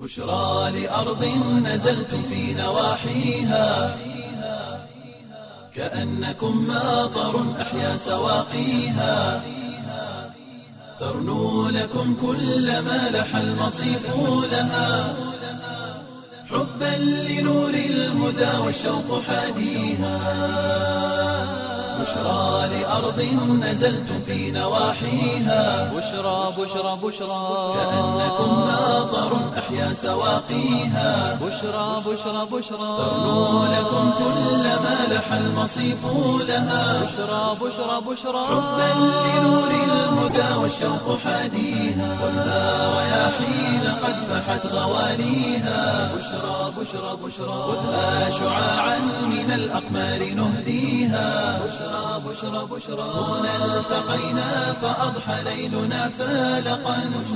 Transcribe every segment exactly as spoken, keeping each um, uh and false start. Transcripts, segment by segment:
بشرى لأرض نزلتم في نواحيها كأنكم ماطر أحيا سواقيها ترنو لكم كل ما لح المصيف لها حبا لنور الهدى والشوق حاديها بشرى لأرض نزلتم في نواحيها بشرى بشرى بشرى كأنكم ماطر أحيا سواقيها بشرى بشرى بشرى ترنو لكم كل ما لح المصيف لها بشرى بشرى بشرى حبا لنور الهدى والشوق حاديها والنار رياحين قد فحت غواليها بشرى بشرى بشرى خذها شعاعا من الأقمار نهديها بشرى بشرى بشرى هنا التقينا فأضحى ليلنا فالقا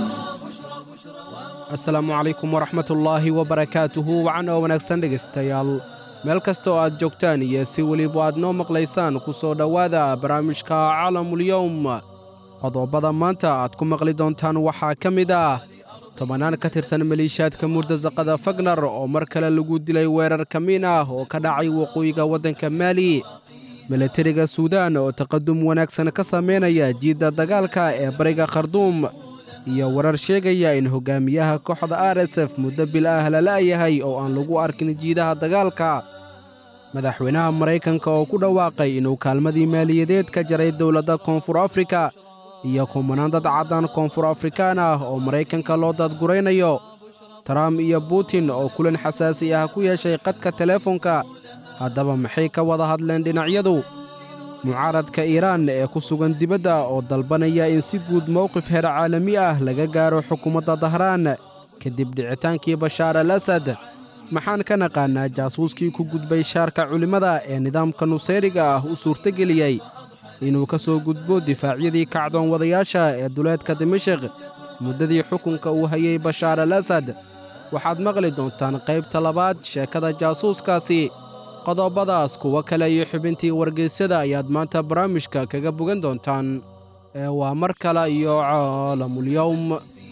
asalaamu calaykum waraxmatullaahi wabarakaatuhu wacan oo wanaagsan dhegaystayaal meel kasta oo aad joogtaan iyo si weliba aad noo maqlaysaan ku soo dhowaada barnaamijka caalamulyowm qodobada maanta aad ku maqli doontaan waxaa ka mid ah tobannaan ka tirsan maliishaadka murtasaqada fagnar oo mar kale lagu dilay weerar kamiin ah oo ka dhacay waqooyiga waddanka maali milatariga suudaan oo taqadum wanaagsan ka samaynaya jiidda dagaalka ee bariga kharduum iyo warar sheegaya in hogaamiyaha kooxda r s f muddo bil ah la la'yahay oo aan lagu arkin jiidaha dagaalka madaxweynaha maraykanka oo ku dhawaaqay inuu kaalmadii maaliyadeed ka jaray dowladda koonfur afrika iyo kumanaan dad caddaan koonfur afrikaan ah oo maraykanka loo daadguraynayo trump iyo butin oo kulan xasaasi ah ku yeeshay qadka teleefonka haddaba maxay ka wada hadleen dhinacyadu mucaaradka iiraan ee ku sugan dibadda oo dalbanaya in si guud mowqif heer caalami ah laga gaaro xukuumadda dahraan kadib dhicitaankii bashaar al asad maxaan ka naqaannaa jaasuuskii ku gudbay shaarka culimmada ee nidaamka nusayriga ah u suurtageliyey inuu ka soo gudbo difaacyadii kacdoon wadayaasha ee duleedka dimashik muddadii xukunka uu hayay bashaar al asad waxaad maqli doontaan qaybta labaad sheekada jaasuuskaasi qodobadaas kuwo kale iyo xubintii wargeysyada ayaad maanta barnaamijka kaga bogan doontaan ee waa mar kale iyo caalamulyowm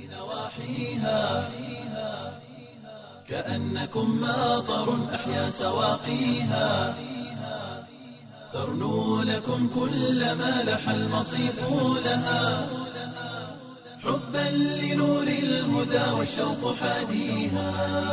كأنكم ماطر أحيا سواقيها ترنو لكم كل ما لح المصيف لها حبا لنور الهدى والشوق حاديها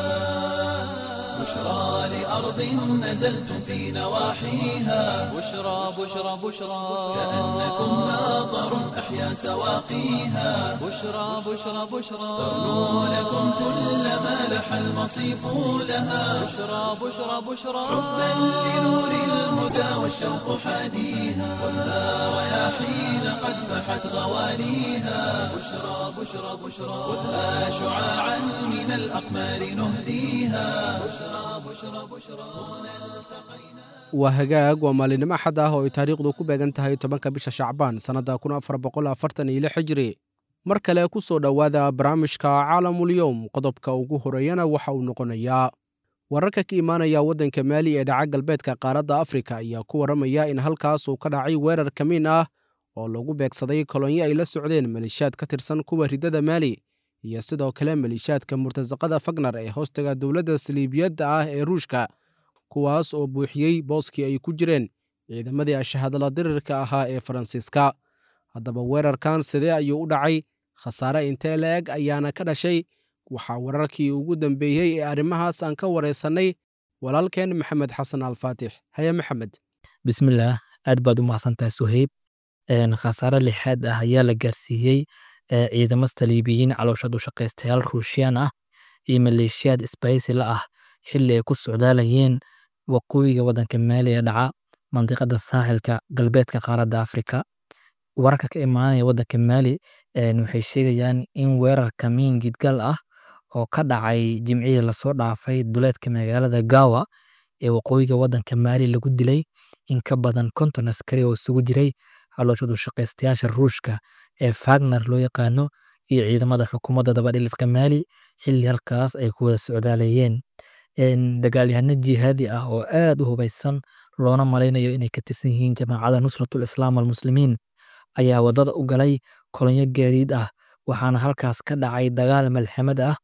بشرى لأرض نزلتم في نواحيها بشرى بشرى بشرى كأنكم ماطر أحيا سواقيها بشرى بشرى بشرى ترنو لكم كل ما لح المصيف لها بشرى بشرى بشرى حبا لنور الهدى والشوق حاديها والنار رياحين قد فحت غواليها بشرى بشرى بشرى خذها شعاعا من الأقمار نهديها بشرى بشرى بشرى هنا التقينا waa hagaag waa maalinimo axad ah oo ay taariikhdu ku beegan tahay tobanka bisha shacbaan sannadda kun afar boqol afartan iyo lix hijri mar kale ku soo dhowaada barnaamijka caalamulyowm qodobka ugu horeeyana waxa uu noqonayaa wararka ka imaanaya waddanka maali ee dhaca galbeedka qaaradda afrika ayaa ku warramaya in halkaas uu ka dhacay weerar kamiin ah oo lagu beegsaday kolonyo ay la socdeen maliishaad ka tirsan kuwa riddada maali iyo sidoo kale maliishaadka murtasaqada fagnar ee hoostaga dowladda saliibiyadda ah ee ruushka kuwaas oo buuxiyey booskii ay ku jireen ciidamadii ashahadala dirirka ahaa ee faransiiska haddaba weerarkan sidee ayuu u dhacay khasaare intee la-eg ayaana ka dhashay waxaa wararkii ugu dambeeyey ee arrimahaas aan ka waraysannay walaalkeen maxamed xasan alfaatix haye maxamed bismillaah aad baad u mahadsantahay suheyb khasaare lixaad ah ayaa la gaarsiiyey ciidamo saliibiyiin calooshad u shaqaystayaal ruushiyaan ah iyo maleeshiyaad isbaysila ah xilli ay ku socdaalayeen waqooyiga waddanka maali ee dhaca mandiqada saaxilka galbeedka qaaradda afrika wararka ka imaanaya waddanka maali waxay sheegayaan in weerar kamiin gidgal ah oo ka dhacay jimcihii lasoo dhaafay duleedka magaalada gawa ee waqooyiga waddanka maali lagu dilay in ka badan konton askari oo isugu jiray calooshadu shaqaystayaasha ruushka ee fagner loo yaqaano iyo ciidamada xukuumadda dabadhilifka maali xilli halkaas ay ku wada socdaalayeen dagaalyahano jihaadi ah oo aad u hubaysan loona malaynayo inay ka tirsan yihiin jamaacada nusratul islaam almuslimiin ayaa wadada u galay kolonyo gaadiid ah waxaana halkaas ka dhacay dagaal malxamad ah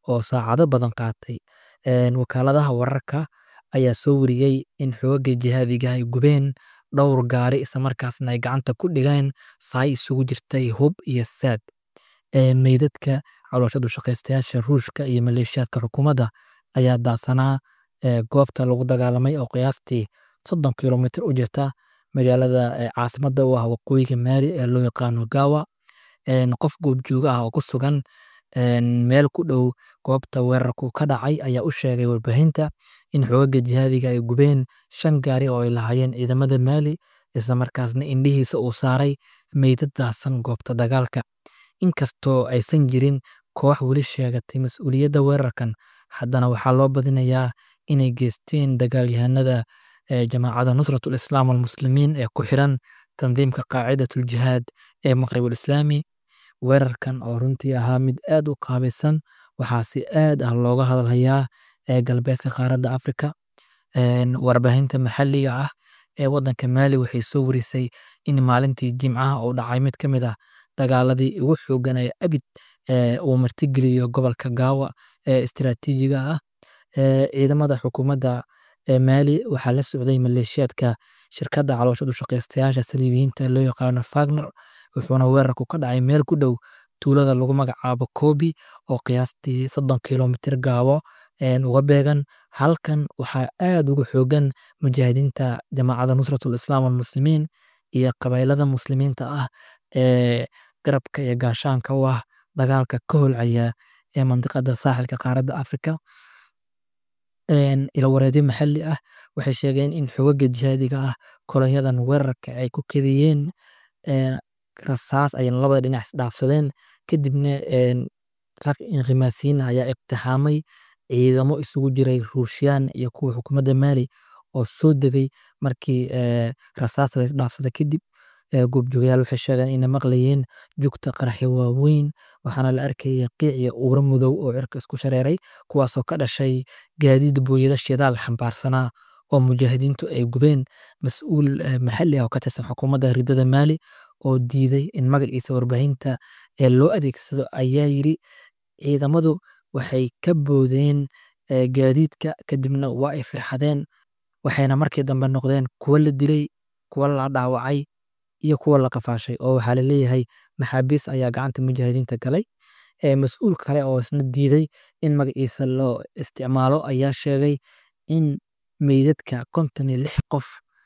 oo saacado badan qaatay. Wakaaladaha wararka ayaa soo wariyey in xoogagga jihaadiga ay gubeen dhowr gaari isla markaasna ay gacanta ku dhigeen sahay isugu jirtay hub iyo saad. Meydadka caloosha shaqaystayaasha Ruushka iyo maleeshiyaadka xukuumadda ayaa daadsanaa goobta lagu dagaalamay oo qiyaastii soddon kiiloomitir u jirta magaalada caasimadda u ah waqooyiga Mali ee loo yaqaano Gawa. Qof goobjooga ah oo ku sugan meel ku dhow goobta weerarku ka dhacay ayaa u sheegay warbaahinta in xoogagga jihaadiga ay gubeen shan gaari oo ay lahaayeen ciidamada Mali isla markaasna indhihiisa uu saaray meydad daadsan goobta dagaalka. Inkastoo aysan jirin koox weli sheegatay mas'uuliyadda weerarkan, haddana waxaa loo badinayaa inay geysteen dagaalyahanada jamaacadda Nusratul Islaam wal-Muslimiin ee ku xiran tandiimka Qaacidatul Jihaad ee Maqribul Islaami. Weerarkan oo runtii ahaa mid aad u qaabaysan waxaa si aad ah looga hadalhayaa galbeedka qaaradda Afrika. Warbaahinta maxalliga ah ee waddanka Mali waxay soo warisay in maalintii Jimcaha uu dhacay mid ka mid ah dagaaladii ugu xooggan ee abid uu martigeliyo gobolka Gawa ee istiraatiijiga ah. Ciidamada xukuumadda Mali waxaa la socday maleeshiyaadka shirkadda caloosha shaqaystayaasha Saliibiyiinta ee loo yaqaano Wagner, wuxuuna weerarku ka dhacay meel ku dhow tuulada lagu magacaabo Kobi oo qiyaastii soddon kiiloomitir Gawo uga beegan. Halkan waxaa aad ugu xooggan mujaahidiinta jamaacadda Nusratul Islaam wal-Muslimiin iyo qabaa'ilada muslimiinta ah ee garabka iyo gaashaanka u ah dagaalka ka holcaya ee mandiqada saaxilka qaaradda Afrika. Ilawareedyo maxalli ah waxay sheegeen in xoogagga jihaadiga ah kolonyadan weerarka ay ku kadiyeen rasaas ay labada dhinac isdhaafsadeen, kadibna rag inqimaasiyiin ayaa iqtixaamay ciidamo isugu jiray Ruushiyaan iyo kuwa xukuumadda Mali oo soo degay markii rasaas la isdhaafsaday kadib. Goobjoogayaal waxay sheegeen inay maqlayeen jugta qaraxyo waaweyn, waxaana la arkayay qiic iyo uuro madow oo cirka isku shareeray, kuwaasoo ka dhashay gaadiid booyada shidaal xambaarsanaa oo mujaahidiintu ay gubeen. Mas'uul maxalli ah oo ka tirsan xukuumadda ridada Mali oo diiday in magaciisa warbaahinta ee loo adeegsado ayaa yiri ciidamadu waxay ka boodeen gaadiidka kadibna waa ay firxadeen, waxayna markii dambe noqdeen kuwo la dilay, kuwo la dhaawacay iyo kuwo la qafaashay, oo waxaa la leeyahay maxaabiis ayaa gacanta mujaahidiinta galay. Mas'uul kale oo isna diiday in magaciisa loo isticmaalo ayaa sheegay in meydadka konton iyo lix qof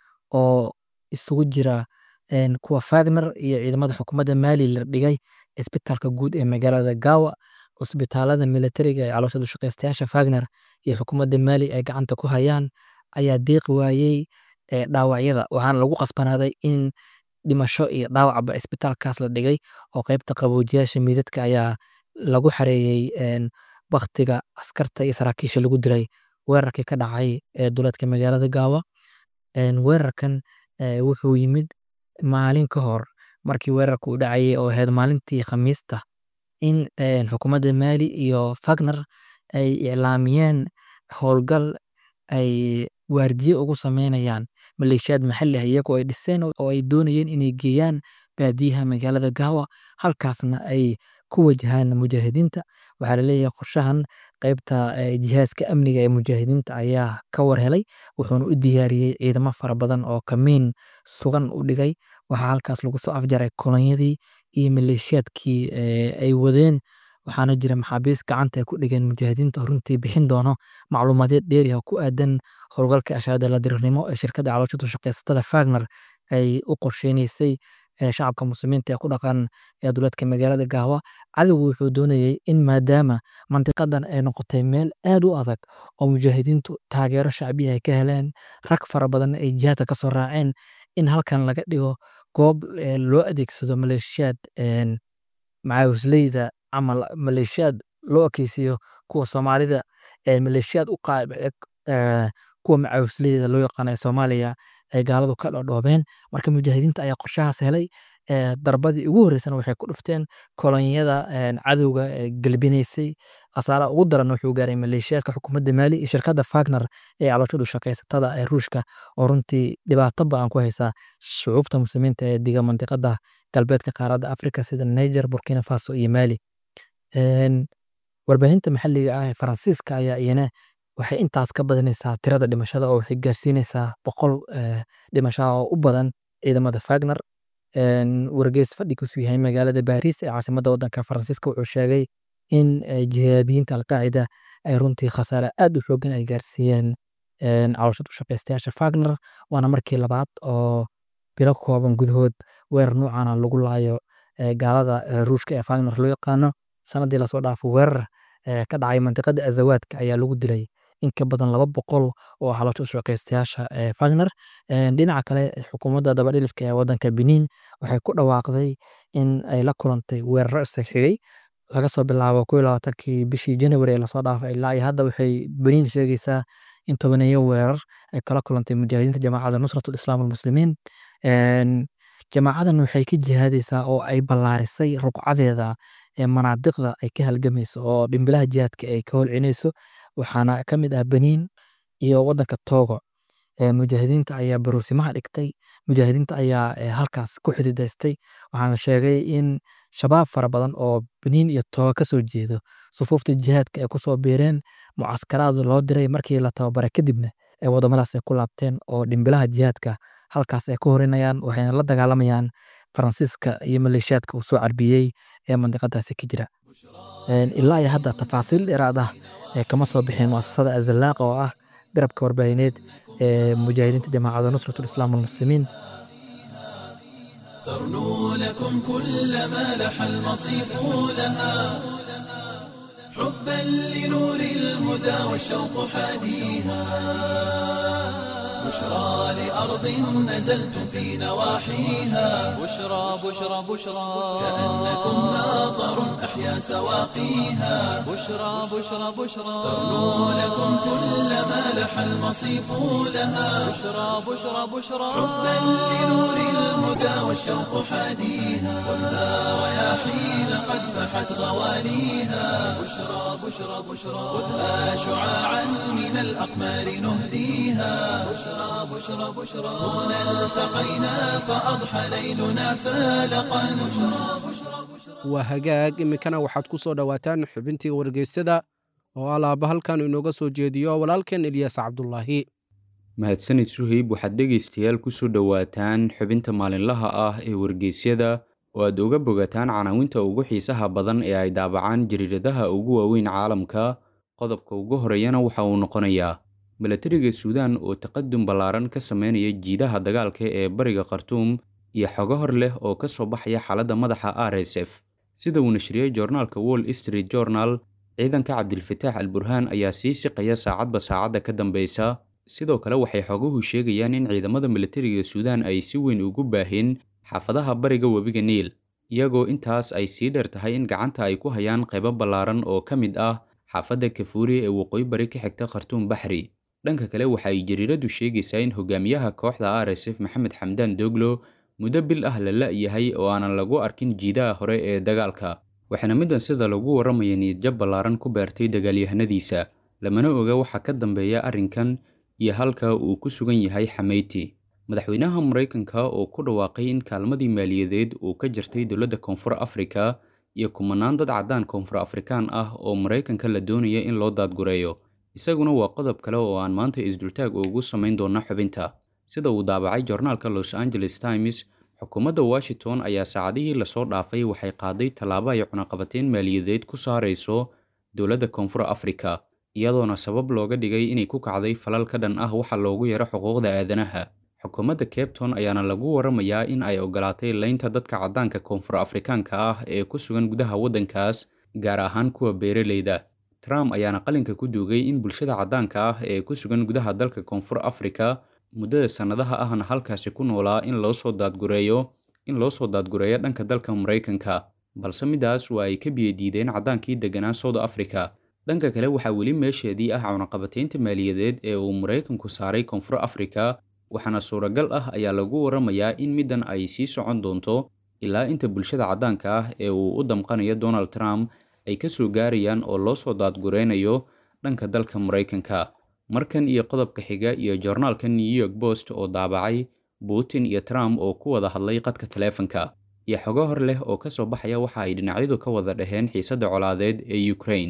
oo isugu jira kuwa Wagner iyo ciidamada xukuumadda Mali la dhigay isbitaalka guud ee magaalada Gawa. Cusbitaalada militariga ee caloosha shaqaystayaasha Wagner iyo xukuumadda Mali ay gacanta ku hayaan ayaa deeqi waayey dhaawacyada, waxaana lagu qasbanaaday in dhimasho iyo dhaawacba isbitaalkaas la dhigay, oo qaybta qaboojiyaasha meydadka ayaa lagu xareeyey baktiga askarta iyo saraakiisha lagu dilay weerarkii ka dhacay ee duleedka magaalada Gawa. Weerarkan wuxuu yimid maalin ka hor markii weerarku u dhacayay oo ahayd maalintii Khamiista, in xukuumadda Mali iyo Wagner ay iclaamiyeen howlgal ay waardiye ugu sameynayaan maleeshiyaad maxalli ah iyagoo ay dhiseen oo ay doonayeen inay geeyaan baadiyaha magaalada Gawa, halkaasna ay ku wajahaan mujaahidiinta. Waxaa la leeyahay qorshahan qaybta jihaaska amniga ee mujaahidiinta ayaa ka war helay, wuxuuna u diyaariyey ciidamo fara badan oo kamiin sugan u dhigay. Waxaa halkaas lagu soo afjaray kolonyadii iyo maleeshiyaadkii ay wadeen, waxaana jira maxaabiis gacanta ay ku dhigeen mujaahidiinta runtii bixin doono macluumaadyo dheeri ah ku aadan howlgalka ashaadala dirirnimo ee shirkadda caloosha shaqaysatada Wagner ay u qorsheynaysay shacabka muslimiinta ee ku dhaqan ee duleedka magaalada Gawa. Cadowgu wuxuu doonayay in maadaama mantiqadan ay noqotay meel aad u adag oo mujaahidiintu taageero shacbi ay ka heleen, rag fara badan ay jihaadka ka soo raaceen, in halkan laga dhigo goob loo adeegsado maleeshiyaad macawisleyda ama maleeshiyaad loo ekeysiiyo kuwa Soomaalida, maleeshiyaad u qaab kuwa macawisleyda loo yaqaan ee Soomaaliya ay gaaladu ka dhoodhoobeen. Marka mujaahidiinta ayaa qorshahaas helay. Darbadii ugu horeysana waxay ku dhufteen kolonyada cadowga galbinaysay. Khasaaraha ugu daran wuxuu gaaray maleeshiyaadka xukuumadda Mali iyo shirkadda Wagner ee caloosha shaqaysatada ee Ruushka, oo runtii dhibaato ba'an ku haysa shucuubta muslimiinta ee degan mantiqada galbeedka qaaradda Afrika sida Niger, Burkina Faso iyo Mali. warbaahinta maxalliga ah ee Faransiiska ayaa iyana waxay intaas ka badanaysaa tirada dhimashada oo waxay gaarsiinaysaa boqol eh, dhimasho ah oo u badan ciidamada Wagner. Een, wargeys fadhigiisu yahay magaalada Paris ee caasimadda waddanka Faransiiska wuxuu sheegay in eh, jihaadiyiinta Al-Qaacida ay runtii khasaare aad u xooggan ay gaarsiiyeen een, caloosha u shaqaystayaasha Wagner, waana markii labaad oo bilo kooban gudahood weerar noocan ah lagu laayo eh, gaalada eh, Ruushka ee Wagner loo yaqaano. Sanadii lasoo dhaafo weerar eh, ka dhacay mantiqada Azawaadka ayaa lagu dilay in ka badan laba boqol oo caloosha u shaqaystayaasha ee Wagner. Een, dhinaca kale xukuumadda dabadhilifka ee waddanka Benin waxay ku dhawaaqday in ay la kulantay weeraro isxigxigay laga soo bilaabo kow iyo labaatankii bishii January ee lasoo dhaafay ilaa iyo hadda waxay Benin sheegaysaa in tobaneeyo weerar ay kala kulantay mujaahidiinta jamaacadda Nusratul Islaam Walmuslimiin. Een, jamaacadan waxay ka jihaadaysaa oo ay ballaarisay ruqcadeeda ee manaadiqda ay ka halgamayso oo dhimbilaha jihaadka ay ka holcinayso, waxaana ka mid ah Benin iyo waddanka Togo. Ee, mujaahidiinta ayaa baruursimaha dhigtay, mujaahidiinta ayaa eh, halkaas ku xididaystay, waxaana sheegay in shabaab fara badan oo Benin iyo Togo ka soo jeedo sufuufta jihaadka ay ku soo biireen, mucaskaraad loo diray markii la tababaray kadibna ee wadamadaas ay ku laabteen oo dhimbilaha jihaadka halkaas ay ku horinayaan, waxayna la dagaalamayaan Faransiiska iyo maleeshiyaadka uu soo carbiyey ee mandiqadaasi ka jira. Een, ilaa iyo hadda tafaasiil dheeraad ah ee kama soo bixin muasasada Azalaaq oo ah garabka warbaahineed ee mujaahidiinta jamaacadda Nusratul Islaam Walmuslimiin. ترنو لكم كل ما لح المصيف لها حبا لنور الهدى والشوق حاديها بشرى لأرض نزلتم في نواحيها بشرى بشرى بشرى كأنكم ناظر أحيا سواقيها بشرى بشرى بشرى ترنو لكم كل ما لح المصيف لها بشرى بشرى بشرى حبا لنور الهدى والشوق حاديها خذها رياحين قد فحت غواليها بشرى بشرى بشرى خذها شعاعا من الأقمار نهديها بشرى بشرى بشرى هنا التقينا فأضحى ليلنا فالقا بشرى بشرى بشرى waa hagaag iminkana waxaad ku soo dhowaataan xubintii wargeysyada oo alaaba halkan inooga soo jeediyo walaalkeen Ilyas Cabdullaahi. mahadsanid suhayb waxaad dhegaystayaal ku soo dhowaataan xubinta maalinlaha ah ee wargeysyada oo aad uga bogataan canaawinta ugu xiisaha badan ee ay daabacaan jariiradaha ugu waaweyn caalamka. qodobka ugu horeeyana waxa uu noqonayaa milatariga Suudaan oo taqadum ballaaran ka sameynaya jiidaha dagaalka ee bariga Khartoum iyo xogo hor leh oo ka soo baxaya xaaladda madaxa R S F. sida uu nashriyay joornaalka Wall Street Journal, ciidanka Cabdilfataax al-Burhaan ayaa sii siqaya saacadba saacadda ka dambeysa. sidoo kale waxay xoguhu sheegayaan in ciidamada milatariga Suudaan ay si weyn ugu baahin xaafadaha bariga webiga Niil, iyagoo intaas ay sii dheer tahay in gacanta ay ku hayaan qaybo ballaaran oo ka mid ah xaafadda Kafuri ee waqooyi bari ka xigta Khartoum Bahri. dhanka kale waxa ay jariiradu sheegaysaa in hogaamiyaha kooxda R S F Maxamed Xamdaan Doglo muddo bil ah la la'yahay oo aanan lagu arkin jiidaha hore ee dagaalka, waxaana middan sida lagu warramaya niyadjab ballaaran ku beertay dagaalyahanadiisa. lamana oga waxa ka dambeeya arrinkan iyo halka uu ku sugan yahay Xamayti. madaxweynaha Mareykanka oo ku dhawaaqay in kaalmadii maaliyadeed uu ka jirtay dowladda Koonfur Afrika iyo kumanaan dad caddaan Koonfur Afrikaan ah oo Mareykanka la doonaya in loo daadgureeyo, isaguna waa qodob kale oo aan maanta isdultaag ugu samayn doona xubinta. sida uu daabacay joornaalka Los Angeles Times, xukuumadda Washington ayaa saacadihii lasoo dhaafay waxay qaaday tallaabo ay cunaqabateyn maaliyadeed ku saarayso dowladda Koonfur Afrika, iyadoona sabab looga dhigay inay ku kacday falal ka dhan ah waxa loogu yeero xuquuqda aadanaha. xukuumadda Cape Town ayaana lagu waramayaa in ay ogolaatay leynta dadka caddaanka Koonfur Afrikaanka ah ee ku sugan gudaha waddankaas, gaar ahaan kuwa beeraleyda. Trump ayaana qalinka ku duugay in bulshada caddaanka ah ee ku sugan gudaha dalka Koonfur Afrika muddada sanadaha ahna halkaasi ku noolaa in loo soo daadgureeyo in loo soo daadgureeyo dhanka dalka Mareykanka, balse midaas waa ay ka biyadiideen caddaankii deganaa South Africa. dhanka kale waxaa weli meesheedii ah cunaqabateynta maaliyadeed ee uu Mareykanku saaray Koonfur Afrika, waxaana suuragal ah ayaa lagu waramayaa in middan ay sii socon doonto ilaa inta bulshada caddaanka ah ee uu u damqanayo Donald Trump ay ka soo gaarayaan oo loo soo daadgureynayo dhanka dalka Mareykanka. markan iyo qodobka xiga iyo joornaalka New York Post oo daabacay Putin iyo Trump oo ku wada hadlay qadka taleefanka, iyo xogo hor leh oo ka soo baxaya waxa ay dhinacyadu ka wada dhaheen xiisadda colaadeed ee Ukraine.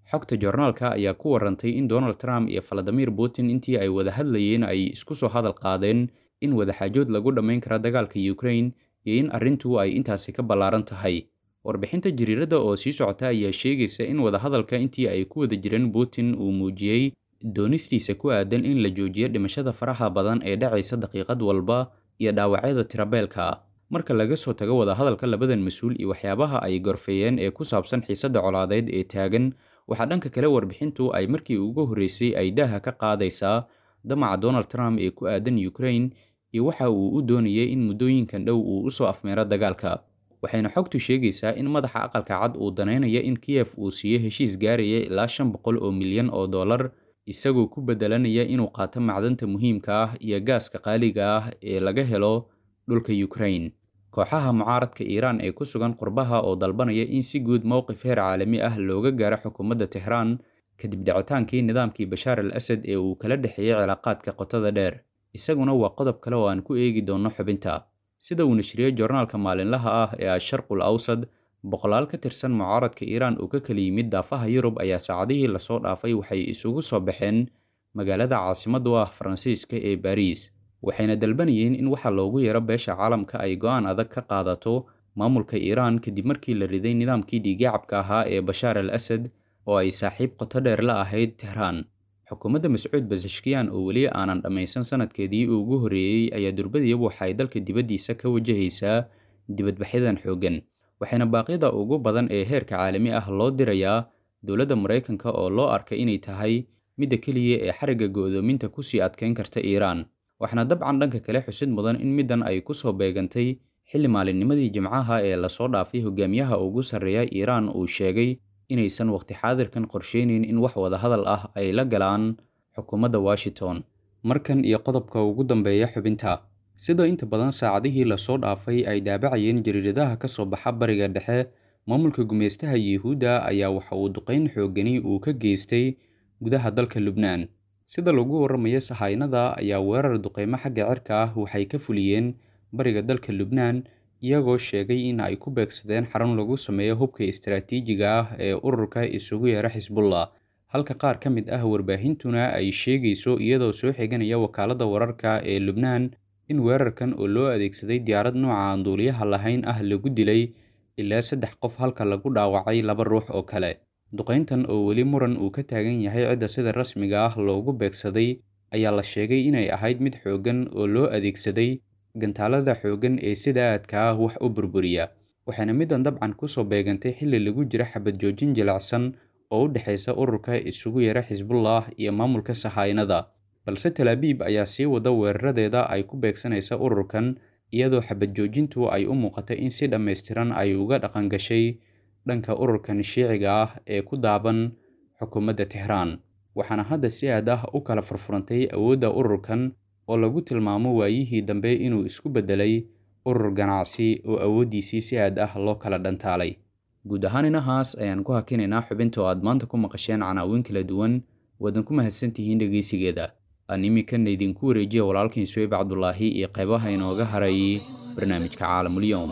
xogta joornaalka ayaa ku warantay in Donald Trump iyo Vladimir Putin intii ay wada hadlayeen ay isku soo hadal qaadeen in wadaxaajood lagu dhammayn karo dagaalka Ukraine iyo in arrintu ay intaasi ka ballaaran tahay. Warbixinta jariirada oo sii socota ayaa sheegaysa in wadahadalka intii ay ku wada jireen Putin uu muujiyey doonistiisa ku aadan in la joojiyo dhimashada faraha badan ee dhacaysa daqiiqad walba iyo dhaawacyada tirabeelka. Marka laga soo tago wadahadalka labadan mas'uul iyo waxyaabaha ay gorfeeyeen ee ku saabsan xiisadda colaadeed ee taagan, waxaa dhanka kale warbixintu ay markii ugu horreysay ay daaha ka qaadaysaa damaca Donald Trump ee ku aadan Ukraine iyo waxa uu u doonayay in muddooyinkan dhow uu u soo afmeero dagaalka. Waxayna xogtu sheegaysaa in madaxa aqalka cad uu danaynaya in Kiev uu siiyo heshiis gaaraya ilaa shan boqol oo milyan oo dollar, isagoo ku bedelanaya inuu qaato macdanta muhiimka ah iyo gaaska qaaliga ah ee laga helo dhulka Ukraine. Kooxaha mucaaradka Iiraan ee ku sugan qurbaha oo dalbanaya in si guud mowqif heer caalami ah looga gaaro xukuumadda Tehran kadib dhicitaankii nidaamkii Bashar al-Assad ee uu kala dhexeeyay cilaaqaadka qotada dheer. Isaguna waa qodob kale oo aan ku eegi doono xubinta. Sida uu nashriyay joornaalka maalinlaha ah ee Ash-Sharq al-Awsad, boqolaal ka tirsan mucaaradka Iiraan oo ka kala yimid daafaha Yurub ayaa saacadihii la soo dhaafay waxay isugu soo baxeen magaalada caasimadda ah Faransiiska ee Paris. Waxayna dalbanayeen in waxa loogu yeero beesha caalamka ay go'aan adag ka qaadato maamulka Iiraan kadib markii la riday nidaamkii dhiigacabka ahaa ee Bashar al-Assad oo ay saaxiib qoto dheer la ahayd Tehran. Xukuumadda Mas'uud Pezeshkian oo weli aanan dhammaysan sanadkeedii ugu horreeyay ayaa durbadiiba waxay dalka dibaddiisa ka wajahaysaa dibadbaxyadan xooggan. Waxayna baaqyada ugu badan ee heerka caalami ah loo dirayaa dowladda Mareykanka oo loo arkay inay tahay midda keliya ee xariga go'doominta ku sii adkeyn karta Iiraan. Waxaana dabcan dhanka kale xusid mudan in middan ay ku soo beegantay xilli maalinnimadii Jimcaha ee la soo dhaafay hogaamiyaha ugu sarreeya Iiraan uu sheegay inaysan waqti xaadirkan qorsheynin in wax wada hadal ah ay la galaan xukuumadda Washington. Markan iyo qodobka ugu dambeeya xubinta. Sida inta badan saacadihii la soo dhaafay ay daabacayeen jariiradaha ka soo baxa bariga dhexe, maamulka gumeystaha Yuhuudda ayaa waxa uu duqeyn xoogani uu ka geystay gudaha dalka Lubnaan. Sida lagu waramayo sahaynada ayaa weerar duqeymo xagga cirka ah waxay ka fuliyeen bariga dalka Lubnaan, iyagoo sheegay in ay ku beegsadeen xarun lagu sameeyo hubka istiraatiijiga ah ee ururka isugu yeera Xisbullah. Halka qaar ka mid ah warbaahintuna ay sheegayso iyadoo soo xiganaya wakaaladda wararka ee Lubnaan in weerarkan oo loo adeegsaday diyaarad nooca aan duuliyaha lahayn ah lagu dilay ilaa saddex qof halka lagu dhaawacay laba ruux oo kale. Duqeyntan oo weli muran uu ka taagan yahay cidda sida rasmiga ah loogu beegsaday ayaa la sheegay inay ahayd mid xooggan oo loo adeegsaday gantaalada xooggan ee sida aadka ah wax u burburiya. Waxaana middan dabcan ku soo beegantay xilli lagu jira xabad joojin jilicsan oo u dhexeysa ururka isugu yeera Xisbullah iyo maamulka sahaynada. Balse Tel Aviv ayaa sii wada weeraradeeda ay ku beegsanaysa ururkan, iyadoo xabad joojintu ay u muuqatay in si dhammaystiran ay uga dhaqan gashay dhanka ururkan Shiiciga ah ee ku daaban xukuumadda Tehran. Waxaana hadda si aad ah u kala furfurantay awoodda ururkan oo lagu tilmaamo waayihii dambe inuu isku beddelay urur ganacsi oo awooddiisii si aad ah loo kala dhantaalay. Guud ahaan inahaas ayaan ku hakinaynaa xubinta oo aad maanta ku maqasheen canaawin kala duwan. Wadan ku mahadsantihiin dhegeysigeeda. Aan iminkana idinku wareejiya walaalkiin Suhayb Cabdulaahi iyo qaybaha inooga harayay barnaamijka Caalamul-Yawm.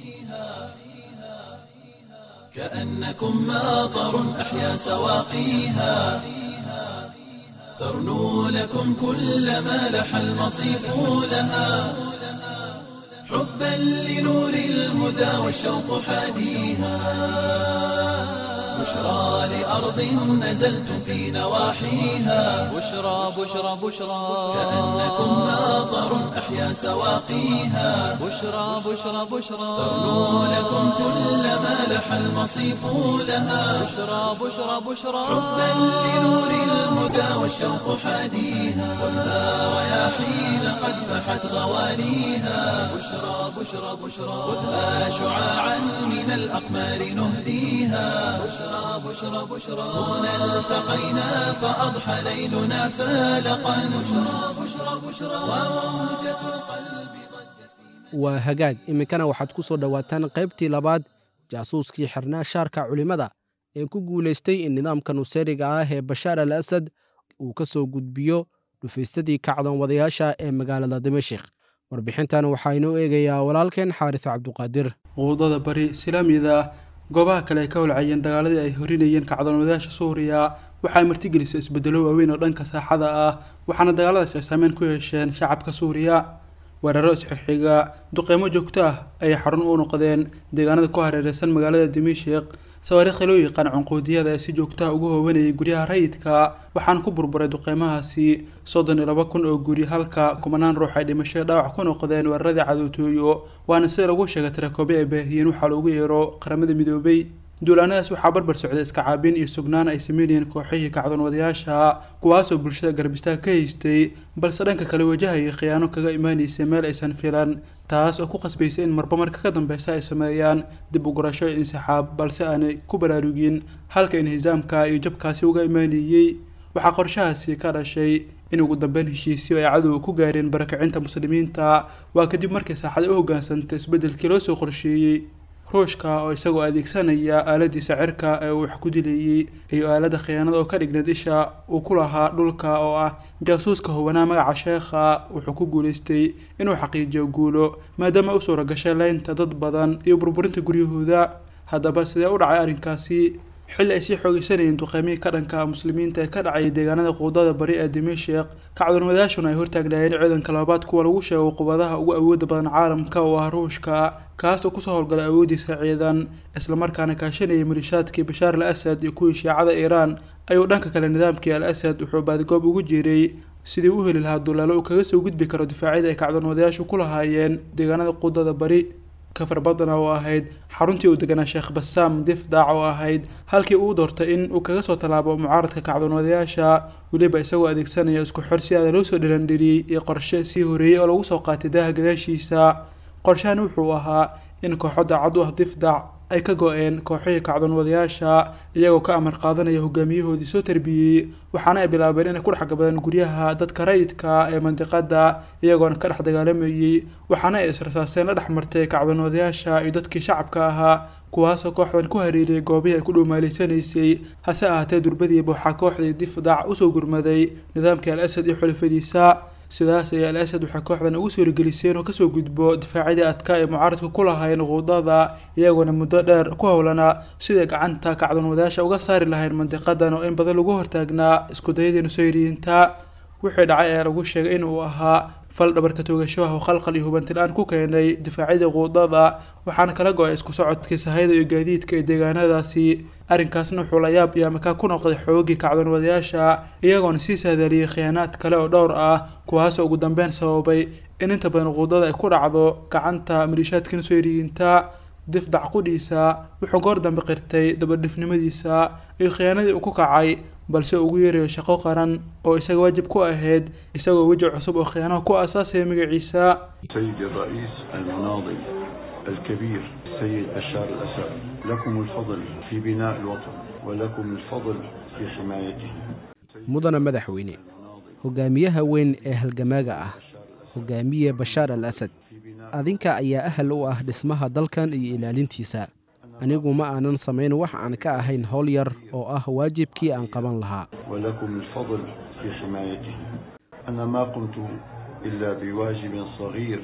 كأنكم ماطر أحيا سواقيها ترنو لكم كل ما لح المصيف لها حبا لنور الهدى والشوق حاديها بشرى لأرض نزلتم في نواحيها بشرى بشرى بشرى كأنكم ماطر أحيا سواقيها بشرى بشرى بشرى ترنو لكم كل ما لح المصيف لها بشرى بشرى بشرى حبا لنور الهدى والشوق حاديها خذها رياحين قد فحت غواليها بشرى بشرى بشرى خذها شعاعا من الأقمار نهديها بشرى بشرى بشرى هنا التقينا فأضحى ليلنا فالقا بشرى بشرى بشرى وموجة القلب waa hagaag iminkana waxaad ku soo dhowaataan qaybtii labaad jaasuuskii xirnaa shaarka culimmada ee ku guulaystay in nidaamka nusayriga ah ee Bashaar al-Asad uu ka soo gudbiyo dhufaysadii kacdoon wadayaasha ee magaalada Dimashq. Warbixintan waxaa inoo eegayaa walaalkeen Xaaris Cabduqaadir. quudada bari islaamiyada goobaha kale ay ka holcayeen dagaaladii ay horinayeen kacdoonwadayaasha suuriya waxay martigelisay isbedelo waaweyn oo dhanka saaxada ah waxaana dagaaladaasi ay saameyn ku yeesheen shacabka suuriya weeraro isxixiga duqeymo joogto ah ayay xarun u noqdeen deegaanada ku hareereysan magaalada Dimashq sawaariikh loo yaqaan cunquudiyada ee si joogto ah ugu hoobanayay guryaha rayidka waxaan ku burburay duqeymahaasi soddon iyo laba kun oo guri halka kumanaan ruux ay dhimasho dhaawac ku noqdeen weeraradii cadowtooyo waana sida lagu sheegay tirakoobyo ay baahiyeen waxa loogu yeero qaramada midoobay duulaanadaas waxaa barbar socday iska caabin iyo sugnaan ay sameeyeen kooxihii kacdoonwadayaasha kuwaasoo bulshada garbistaa ka haystay balse dhanka kale wajahaya khiyaano kaga imaanaysa meel aysan filan taas oo ku qasbaysay in marba marka ka dambeysa ay sameeyaan dib u gurasho iyo insixaab balse aanay ku baraarugin halka inhisaamka iyo jabkaasi uga imaanayay waxaa qorshahaasi ka dhashay in ugu dambeyn heshiisyo ay cadow ku gaareen barakacinta muslimiinta waa kadib markii saaxada u hoggaansantay isbedelkii loo soo qorsheeyey ruushka oo isagoo adeegsanaya aaladiisa cirka ee uu wax ku dilayay iyo aalada khiyaanada oo ka dhigneed isha uu ku lahaa dhulka oo ah jaasuuska hubanaa magaca sheekha wuxuu ku guuleystay inuu xaqiijiyo guulo maadaama u suura gashay leynta dad badan iyo burburinta guryahooda haddaba sidee u dhacay arrinkaasi xilli ay sii xoogeysanayeen duqeymihii ka dhanka muslimiinta ee ka dhacay deegaanada quudada bari ee Dimashq kacdoonwadayaashuna ay hortaagnaayeen ciidanka labaad kuwa lagu sheego qubadaha ugu awoodda badan caalamka oo ah ruushka kaas oo kusoo howlgalay awoodiisa ciidan isla markaana kaashanayay malishaadkii Bashaar al-Assad iyo kuwii Shiicada Iiraan ayuu dhanka kale nidaamkii al-Assad wuxuu baadgoob ugu jiray sidii uu heli lahaa duulaalo uu kaga soo gudbi karo difaacyada ay kacdoonwadayaashu ku lahaayeen deegaanada quudada bari kafar badana oo ahayd xaruntii uu deganaa Sheekh Bassam Difdaac oo ahayd halkii uu doortay in uu kaga soo talaabo mucaaradka kacdoonwadayaasha waliba isagoo adeegsanaya isku xor si aad loo soo dhilandhiriyay iyo qorshe sii horeeyay oo lagu soo qaatay daaha gadaashiisa qorshahan wuxuu ahaa in kooxda cad u ah Difdaac ay ka go'een kooxihii kacdoonwadayaasha iyagoo ka amar qaadanaya hogaamiyahoodii soo tarbiyay waxaana ay bilaabeen inay ku dhaxgabadaan guryaha dadka rayidka ee mandiqada iyagoona ka dhex dagaalamayay waxaana ay israsaaseen la dhexmartay kacdoonwadayaasha iyo dadkii shacabka ahaa kuwaasoo kooxdan ku hareeriyay goobihii ay ku dhuumaaleysanaysay hase ahaatee durbadiiba waxaa kooxdii Difdaac usoo gurmaday nidaamkii al-Assad iyo xulafadiisa sidaas ay al-Assad waxa kooxdan ugu soo rigeliseen oo ka soo gudbo difaacyadii adkaa ee mucaaradka ku lahaayeen quudada iyagoona muddo dheer ku howlana sidii gacanta kacdoonwadayaasha uga saari lahayn mandiqadan oo in badan lagu hortaagnaa isku dayadii nusayriyiinta wixii dhacay ee lagu sheegay in uu ahaa fal dhabarka toogasho ah oo khalkhal iyo hubantilaan ku keenay difaacyadii quudada waxaana kala go'ay isku socodkii sahayda iyo gaadiidka ee deegaanadaasi arrinkaasna wuxuu la yaab iyo amakaa ku noqday xoogii kacdoonwadayaasha iyagoona sii saadaaliyay khiyaanaad kale oo dhowr ah kuwaasoo ugu dambeyn sababay in inta badan quudada ay ku dhacdo gacanta malishaadka nusayriyiinta Difdaac qudhiisa wuxuu goor dambe qirtay dabadhifnimadiisa iyo khiyaanadii uu ku kacay balse ugu yeerayo shaqo qaran oo isaga waajib ku ahayd isagoo waji cusub oo khiyaano ku asaasay magaciisa سيدي الرئيس المناضل الكبير السيد بشار الأسد لكم الفضل في بناء الوطن ولكم الفضل في حمايته mudana madaxweyne hogaamiyaha weyn ee halgamaaga ah hogaamiye Bashaar al-Assad adinka ayaa ahal u ah dhismaha dalkan iyo ilaalintiisa anigu ma aanan samayn wax aan ka ahayn howl yar oo ah waajibkii aan qaban lahaa ولكم الفضل في حمايته أنا ما قمت إلا بواجب صغير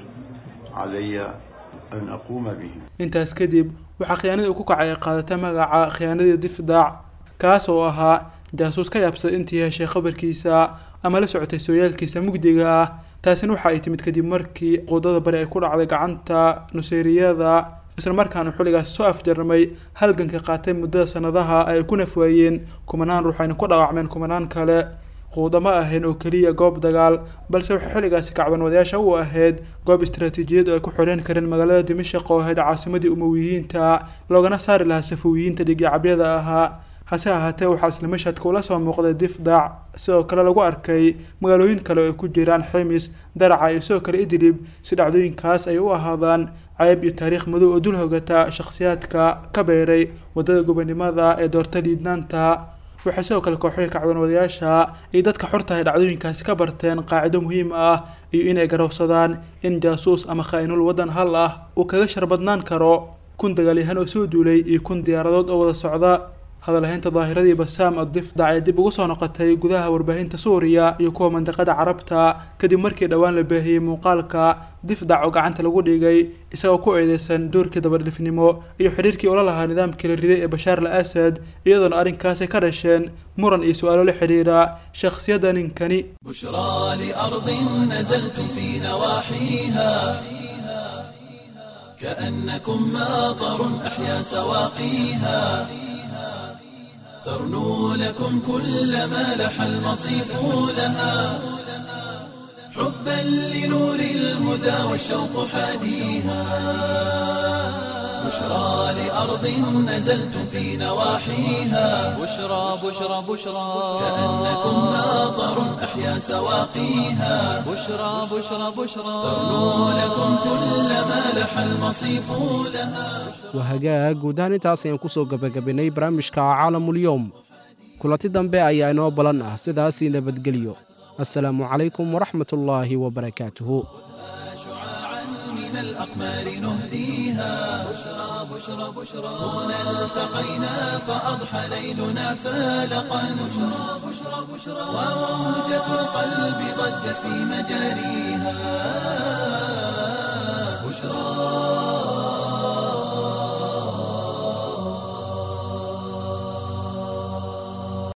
علي أن أقوم به intaas kadib waxa khiyaanadii ku kacay qaadata magaca khiyaanadii Difdaac kaas oo ahaa jaasuus ka yaabsad intii heshay khabarkiisa ama la socotay sooyaalkiisa mugdiga ah taasina waxa ay timid kadib markii quudada bari ay ku dhacday gacanta nusayriyada isla markaana xuligaas soo afjarmay halganka qaatay muddada sanadaha ay ku nafwaayeen kumanaan ruux ayna ku dhaawacmeen kumanaan kale quudama ahayn oo kaliya goob dagaal balse waxa xiligaasi kacdoonwadayaasha u ahayd goob istiraatiijiyad oo ay ku xoreen kareen magaalada Dimashq oo ahayd caasimadii Umayyiyiinta loogana saari lahaa Safawiyiinta dhigicabyada ahaa hase ahaatee waxaa isla mashhadka ula soo muuqday Difdaac sidoo kale lagu arkay magaalooyin kale oo ay ku jiraan Ximis Daraca iyo sidoo kale Idlib si dhacdooyinkaas ay u ahaadaan cayb iyo taariikh madow oo dul hogata shakhsiyaadka ka beeray wadada gobonimada ee doorta liidnaanta waxay sidoo kale kooxihii kacdoonwadayaasha iyo dadka xorta ah dhacdooyinkaasi ka barteen qaacido muhiim ah iyo inay garowsadaan in jaasuus ama khaa'inul wadan hal ah uu kaga sharbadnaan karo kun dagaalyahan oo soo duulay iyo kun diyaaradood oo wada socda hadalhaynta daahiradii basaam ad-difdac ee dib ugu soo noqotay gudaha warbaahinta suuriya iyo kuwa mandaqada carabta kadib markii dhowaan la baahiyey muuqaalka difdac oo gacanta lagu dhigay isagoo ku eedeysan doorkii dabadhifnimo iyo xiriirkii ula lahaa nidaamkii la riday ee bashaar al-asad iyadoona arrinkaasi ka dhasheen muran iyo su-aalo la xidhiira shakhsiyadda ninkani. بشرى لأرض نزلتم في نواحيها كأنكم ماطر أحيا سواقيها ترنو لكم كل ما لح المصيف لها حبا لنور الهدى والشوق حاديها بشرى لأرض نزلتم في نواحيها بشرى بشرى بشرى كأنكم ماطر أحيا سواقيها بشرى بشرى بشرى ترنو لكم كل ما لح المصيف لها. waa hagaag guud ahaan intaas ayaan ku soo gabagabaynay barnaamijka caalamulyoom kulanti dambe ayaa inoo balan ah sidaasii nabadgelyo assalaamu calaykum waraxmatullaahi wabarakaatuhu. شعاعا من الأقمار نهديها بشرى بشرى بشرى هنا التقينا فأضحى ليلنا فالقا بشرى بشرى بشرى وموجة القلب ضجت في مجاريها بشرى.